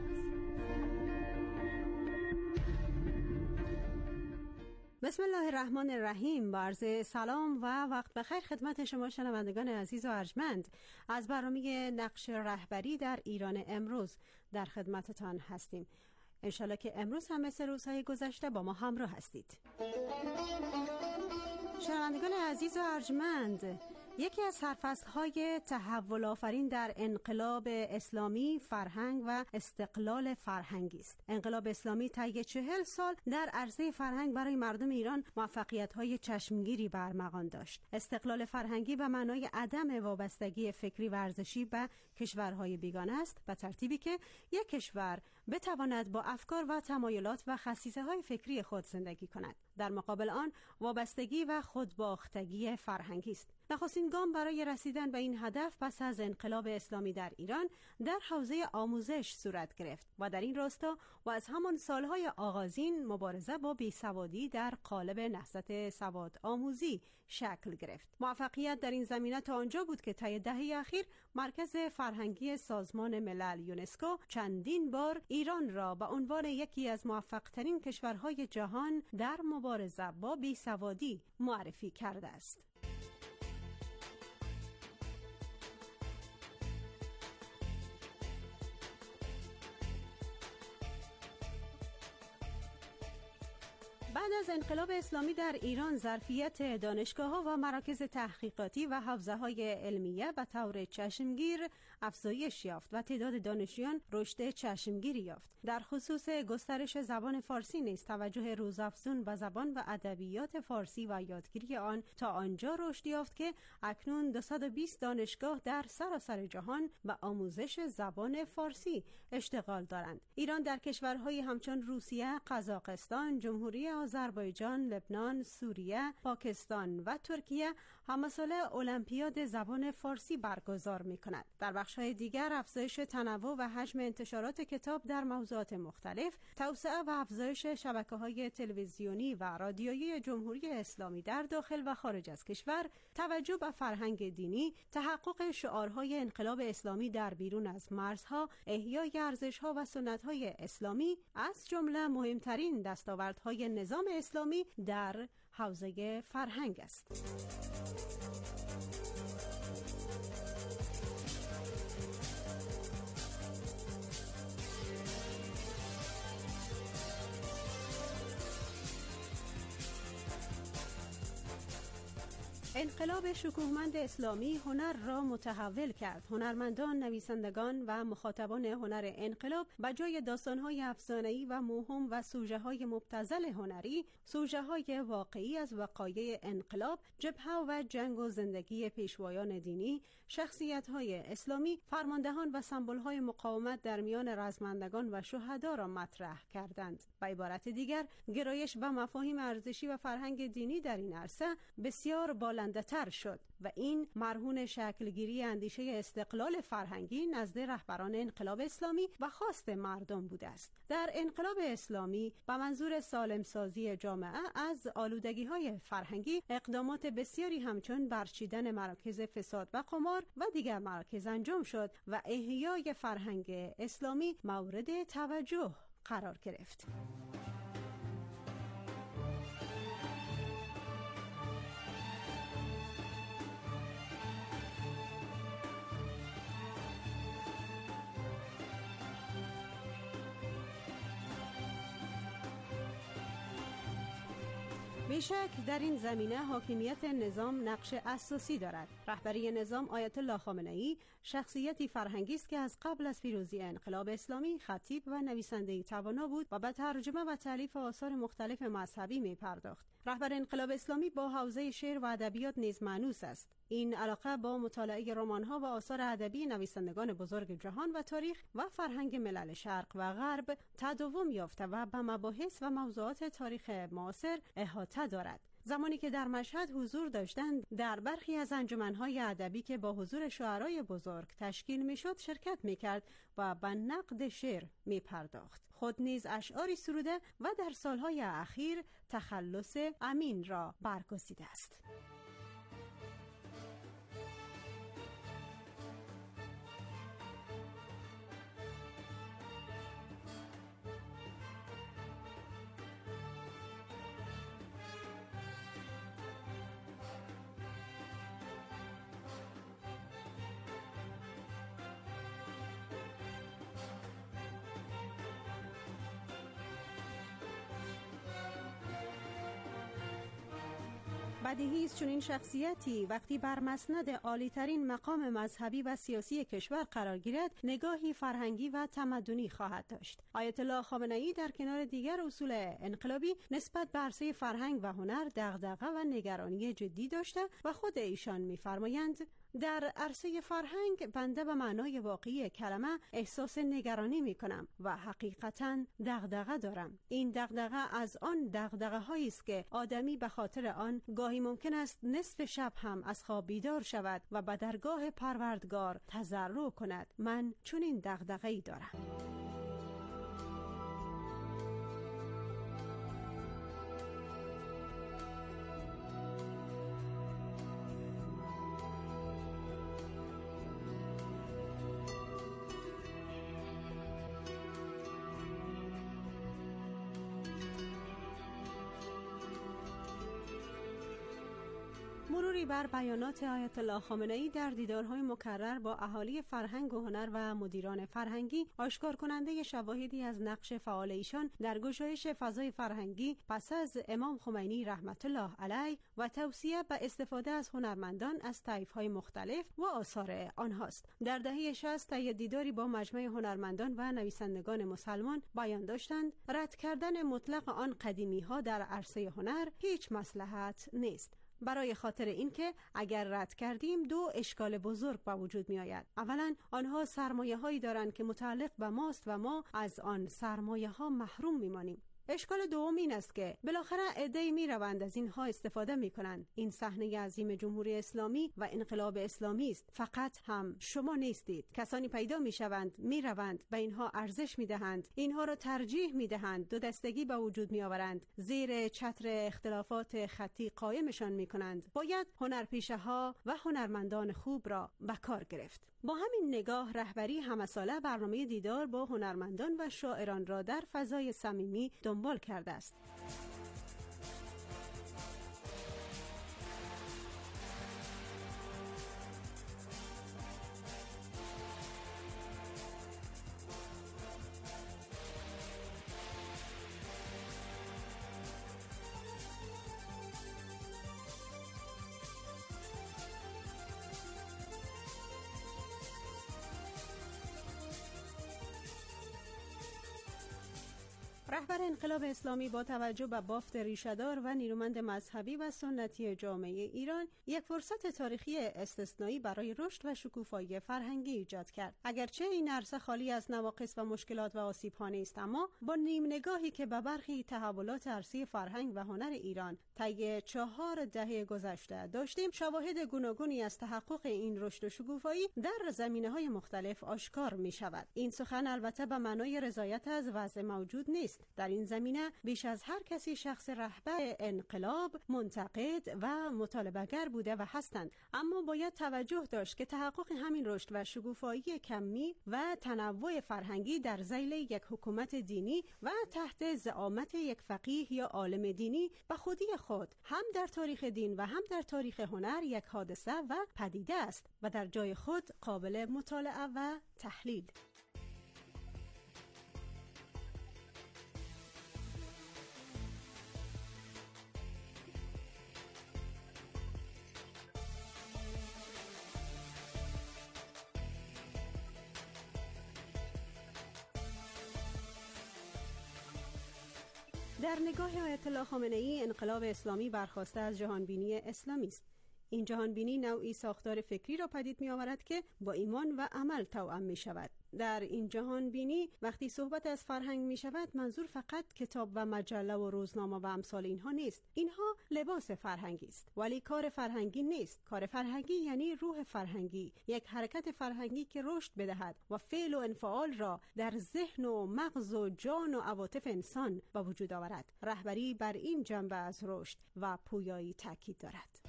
بسم الله الرحمن الرحیم. با عرض سلام و وقت بخیر خدمت شما شنوندگان عزیز و ارجمند. از برنامه نقش رهبری در ایران امروز در خدمتتان هستیم. انشالله که امروز هم مثل روزهای گذشته با ما همراه هستید. شنوندگان عزیز و ارجمند، یکی از سرفصل‌های تحول آفرین در انقلاب اسلامی فرهنگ و استقلال فرهنگی است. انقلاب اسلامی طی 40 سال در عرصه فرهنگ برای مردم ایران موفقیت‌های چشمگیری برمغان داشت. استقلال فرهنگی به معنای عدم وابستگی فکری و ارزشی به کشورهای بیگانه است، به ترتیبی که یک کشور بتواند با افکار و تمایلات و خصیصه‌های فکری خود زندگی کند. در مقابل آن وابستگی و خودباختگی فرهنگی است. نخستین گام برای رسیدن به این هدف پس از انقلاب اسلامی در ایران در حوزه آموزش صورت گرفت و در این راستا و از همان سالهای آغازین مبارزه با بیسوادی در قالب نهضت سواد آموزی شکل گرفت. موفقیت در این زمینه تا آنجا بود که طی دهه اخیر مرکز فرهنگی سازمان ملل یونسکو چندین بار ایران را به عنوان یکی از موفق‌ترین کشورهای جهان در مبارزه با بیسوادی معرفی کرده است. بعد از انقلاب اسلامی در ایران ظرفیت دانشگاه‌ها و مراکز تحقیقاتی و حوزه‌های علمیه به طور چشمگیر افزایش یافت و تعداد دانشجویان رشد چشمگیری یافت. در خصوص گسترش زبان فارسی نیز توجه روزافزون به زبان و ادبیات فارسی و یادگیری آن تا آنجا رشد یافت که اکنون 220 دانشگاه در سراسر جهان به آموزش زبان فارسی اشتغال دارند. ایران در کشورهای همچون روسیه، قزاقستان، جمهوری آذربایجان، لبنان، سوریه، پاکستان و ترکیه همساله المپیاد زبان فارسی برگزار می‌کند. در بخش‌های دیگر افزایش تنوع و حجم انتشارات کتاب در موضوعات مختلف، توسعه و افزایش شبکه‌های تلویزیونی و رادیویی جمهوری اسلامی در داخل و خارج از کشور، توجه به فرهنگ دینی، تحقق شعارهای انقلاب اسلامی در بیرون از مرزها، احیای ارزش‌ها و سنت‌های اسلامی از جمله مهمترین دستاوردهای نظام اسلامی در حوزه فرهنگ است. انقلاب شکوهمند اسلامی هنر را متحول کرد. هنرمندان، نویسندگان و مخاطبان هنر انقلاب به جای داستان‌های افسانه‌ای و موهوم و سوژه‌های مبتذل هنری، سوژه‌های واقعی از وقایع انقلاب، جبهه و جنگ و زندگی پیشوایان دینی، شخصیت‌های اسلامی، فرماندهان و سمبول‌های مقاومت در میان رزمندگان و شهدا را مطرح کردند. به عبارت دیگر، گرایش به مفاهیم ارزشی و فرهنگ دینی در این عرصه بسیار بالنده‌تر شد و این مرهون شکلگیری اندیشه استقلال فرهنگی نزد رهبران انقلاب اسلامی و خواست مردم بوده است. در انقلاب اسلامی به منظور سالمسازی جامعه از آلودگی‌های فرهنگی اقدامات بسیاری همچون برچیدن مراکز فساد و قمار و دیگر مراکز انجام شد و احیای فرهنگ اسلامی مورد توجه قرار گرفت. بیشک در این زمینه حاکمیت نظام نقش اساسی دارد. رهبری نظام آیت الله خامنه‌ای شخصیتی فرهنگی است که از قبل از پیروزی انقلاب اسلامی خطیب و نویسنده توانا بود و به ترجمه و تالیف آثار مختلف مذهبی می‌پرداخت. رهبر انقلاب اسلامی با حوزه شعر و ادبیات نیز مانوس است. این علاقه با مطالعه رمان‌ها و آثار ادبی نویسندگان بزرگ جهان و تاریخ و فرهنگ ملل شرق و غرب تداوم یافته و به مباحث و موضوعات تاریخ معاصر احاطه دارد. زمانی که در مشهد حضور داشتند، در برخی از انجمن‌های ادبی که با حضور شاعرای بزرگ تشکیل می‌شد شرکت می‌کرد و به نقد شعر می‌پرداخت. خود نیز اشعاری سروده و در سالهای اخیر تخلص امین را برگزیده است. بدیهی است چنین شخصیتی وقتی بر مسند عالی‌ترین مقام مذهبی و سیاسی کشور قرار گیرد، نگاهی فرهنگی و تمدنی خواهد داشت. آیت الله خامنه‌ای در کنار دیگر اصول انقلابی نسبت به عرصه فرهنگ و هنر دغدغه و نگرانی جدی داشته و خود ایشان می‌فرمایند در عرصه فرهنگ بنده به معنای واقعی کلمه احساس نگرانی می کنم و حقیقتاً دغدغه دارم. این دغدغه از آن دغدغه هایی است که آدمی به خاطر آن گاهی ممکن است نصف شب هم از خواب بیدار شود و به درگاه پروردگار تضرع کند. من چنین دغدغه‌ای دارم. مروری بر بیانات آیت الله خامنه‌ای در دیدارهای مکرر با اهالی فرهنگ و هنر و مدیران فرهنگی آشکار کننده شواهدی از نقش فعال ایشان در گشایش فضای فرهنگی پس از امام خمینی رحمت الله علیه و توصیه به استفاده از هنرمندان از طیف‌های مختلف و آثار آنهاست. در دهه 60 طی دیداری با مجمع هنرمندان و نویسندگان مسلمان بیان داشتند رد کردن مطلق آن قدیمی‌ها در عرصه هنر هیچ مصلحت نیست، برای خاطر اینکه اگر رد کردیم دو اشکال بزرگ به وجود می آید. اولا آنها سرمایه هایی دارند که متعلق به ماست و ما از آن سرمایه ها محروم می مانیم. اشکال دوم این است که بالاخره عده‌ای می‌روند از اینها استفاده می‌کنند. این صحنه عظیم جمهوری اسلامی و انقلاب اسلامی است. فقط هم شما نیستید. کسانی پیدا می‌شوند، می‌روند، به اینها ارزش می‌دهند، اینها را ترجیح می‌دهند، دو دستگی به وجود می‌آورند، زیر چتر اختلافات خطی قایمشان می‌کنند. باید هنرپیشه‌ها و هنرمندان خوب را به کار گرفت. با همین نگاه رهبری همساله برنامه دیدار با هنرمندان و شاعران را در فضای صمیمی دنبال کرده است. رهبر انقلاب اسلامی با توجه به بافت ریشه‌دار و نیرومند مذهبی و سنتی جامعه ایران یک فرصت تاریخی استثنایی برای رشد و شکوفایی فرهنگی ایجاد کرد. اگرچه این عرصه خالی از نواقص و مشکلات و آسیب‌ها نیست، اما با نیم نگاهی که به برخی تحولات عرصه فرهنگ و هنر ایران طی 4 دهه گذشته داشتیم، شواهد گوناگونی از تحقق این رشد و شکوفایی در زمینه‌های مختلف آشکار می‌شود. این سخن البته به معنای رضایت از وضع موجود نیست. در این زمینه بیش از هر کسی شخص رهبر انقلاب منتقد و مطالبه‌گر بوده و هستند، اما باید توجه داشت که تحقق همین رشد و شکوفایی کمی و تنوع فرهنگی در ذیل یک حکومت دینی و تحت زعامت یک فقیه یا عالم دینی به خودی خود هم در تاریخ دین و هم در تاریخ هنر یک حادثه و پدیده است و در جای خود قابل مطالعه و تحلیل. در نگاه آیت الله خامنه‌ای انقلاب اسلامی برخواسته از جهانبینی اسلامی است. این جهانبینی نوعی ساختار فکری را پدید می آورد که با ایمان و عمل توأم می شود. در این جهانبینی وقتی صحبت از فرهنگ می شود، منظور فقط کتاب و مجله و روزنامه و امثال اینها نیست. اینها لباس فرهنگی است، ولی کار فرهنگی نیست. کار فرهنگی یعنی روح فرهنگی، یک حرکت فرهنگی که رشد بدهد و فعل و انفعال را در ذهن و مغز و جان و عواطف انسان به وجود آورد. رهبری بر این جنبه از رشد و پویایی تاکید دارد.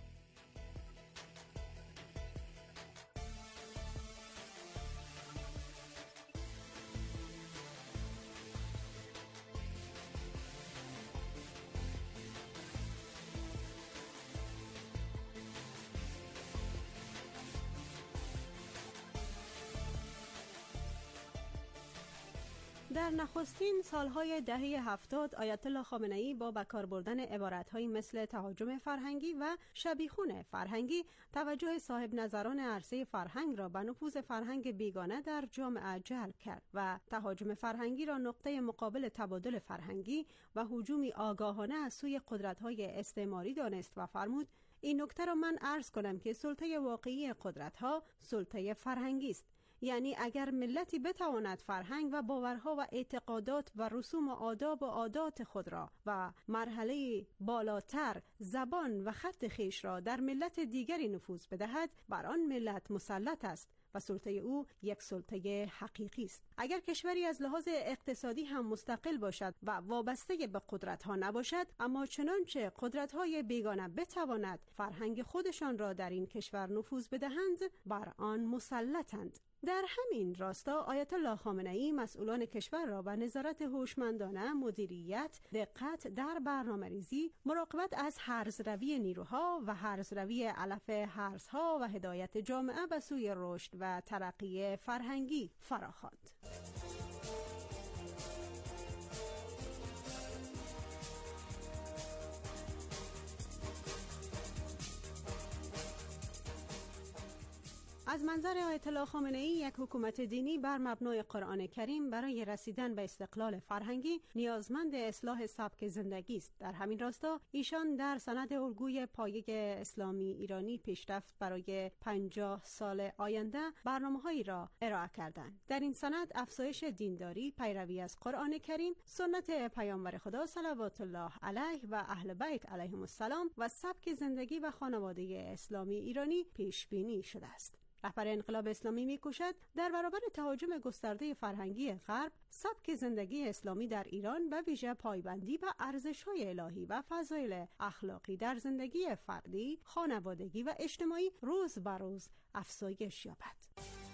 در نخستین سالهای دهه 70 آیت الله خامنه‌ای با بکار بردن عبارت‌هایی مثل تهاجم فرهنگی و شبیخون فرهنگی توجه صاحب نظران عرصه فرهنگ را به نفوذ فرهنگ بیگانه در جامعه جلب کرد و تهاجم فرهنگی را نقطه مقابل تبادل فرهنگی و هجومی آگاهانه از سوی قدرت‌های استعماری دانست و فرمود: این نکته را من عرض کنم که سلطه واقعی قدرت‌ها سلطه فرهنگی است. یعنی اگر ملتی بتواند فرهنگ و باورها و اعتقادات و رسوم و آداب و عادات خود را و مرحله بالاتر زبان و خط خویش را در ملت دیگری نفوذ بدهد، بر آن ملت مسلط است و سلطه او یک سلطه حقیقی است. اگر کشوری از لحاظ اقتصادی هم مستقل باشد و وابسته به قدرت‌ها نباشد، اما چنانچه قدرت‌های بیگانه بتواند فرهنگ خودشان را در این کشور نفوذ بدهند، بر آن مسلطند. در همین راستا آیت الله خامنه‌ای مسئولان کشور را به نظارت هوشمندانه، مدیریت، دقت در برنامه‌ریزی، مراقبت از هرزروی نیروها و هرزروی علف هرزها و هدایت جامعه به سوی رشد و ترقی فرهنگی فراخواند. از منظر آیت الله خامنه‌ای یک حکومت دینی بر مبنای قرآن کریم برای رسیدن به استقلال فرهنگی نیازمند اصلاح سبک زندگی است. در همین راستا ایشان در سند الگوی پایه اسلامی ایرانی پیشرفت برای 50 سال آینده برنامه‌هایی را ارائه کردند. در این سند افزایش دینداری، پیروی از قرآن کریم، سنت پیامبر خدا صلوات الله علیه و اهل بیت علیهم السلام و سبک زندگی و خانواده اسلامی ایرانی پیش بینی شده است. رهبر انقلاب اسلامی می‌کوشد در برابر تهاجم گسترده فرهنگی غرب، سبک زندگی اسلامی در ایران و ویژه پایبندی به ارزش‌های الهی و فضایل اخلاقی در زندگی فردی، خانوادگی و اجتماعی روز به روز افزایش یابد.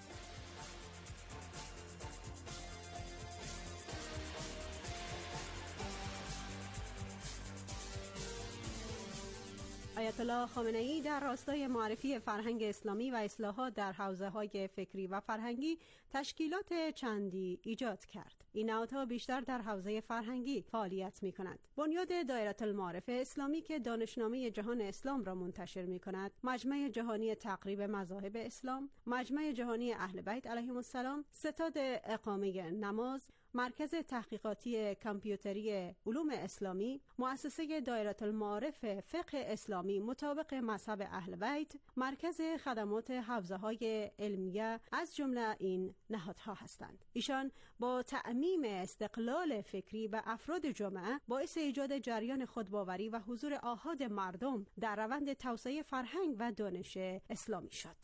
آیت الله خامنه‌ای در راستای معرفی فرهنگ اسلامی و اصلاحات در حوزه‌های فکری و فرهنگی تشکیلات چندی ایجاد کرد. این نهادها بیشتر در حوزه فرهنگی فعالیت می‌کنند. بنیاد دایره المعارف اسلامی که دانشنامه جهان اسلام را منتشر می‌کند، مجمع جهانی تقریب مذاهب اسلام، مجمع جهانی اهل بیت علیهم السلام، ستاد اقامه نماز، مرکز تحقیقاتی کامپیوتری علوم اسلامی، مؤسسه دایره المعارف فقه اسلامی مطابق مذهب اهل بیت، مرکز خدمات حوزه‌های علمیه از جمله این نهادها هستند. ایشان با تعمیم استقلال فکری به افراد جامعه باعث ایجاد جریان خودباوری و حضور آحاد مردم در روند توسعه فرهنگ و دانش اسلامی شد.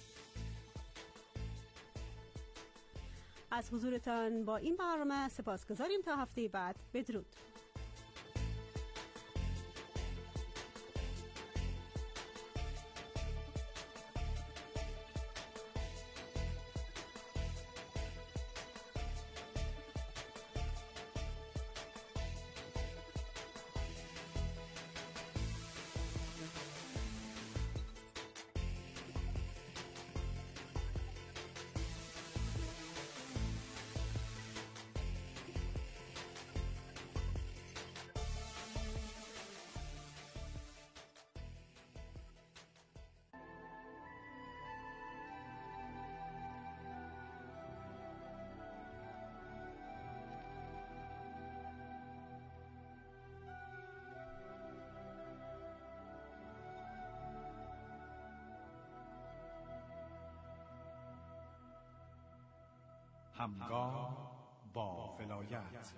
از حضورتان با این برنامه سپاسگزاریم. تا هفته بعد، بدرود. همگام با ولایت.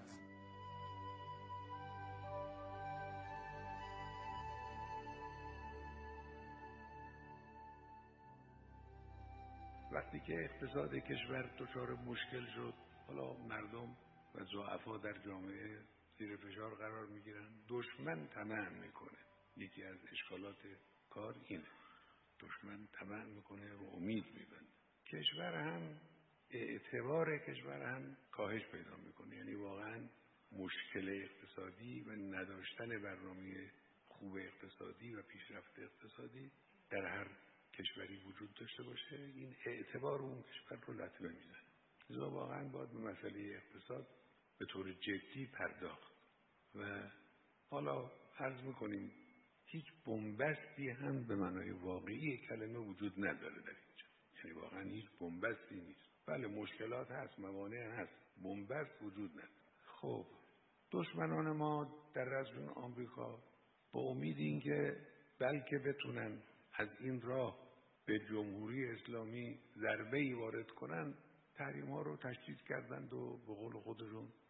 وقتی که اقتصاد کشور دچار مشکل شد، حالا مردم و ضعفا در جامعه زیر فشار قرار میگیرن، دشمن طمع میکنه. یکی از اشکالات کار اینه، دشمن طمع میکنه و امید میبنده. کشور هم اعتبار کشور هم کاهش پیدا میکنه. یعنی واقعا مشکل اقتصادی و نداشتن برنامه خوب اقتصادی و پیشرفت اقتصادی در هر کشوری وجود داشته باشه، این اعتبار اون کشور رو لطمه میزنه. لذا واقعا باید به مسئله اقتصاد به طور جدی پرداخت و حالا عرض میکنیم هیچ بنبستی هم به معنای واقعی کلمه وجود نداره در اینجا، یعنی واقعا هیچ بنبستی نیست. بله مشکلات هست، موانع هست، بنبست وجود نداره. خب دشمنان ما در رزم آمریکا با امید اینکه بلکه بتونن از این راه به جمهوری اسلامی ضربه‌ای وارد کنن، تحریم ها رو تشدید کردند و به قول خودشون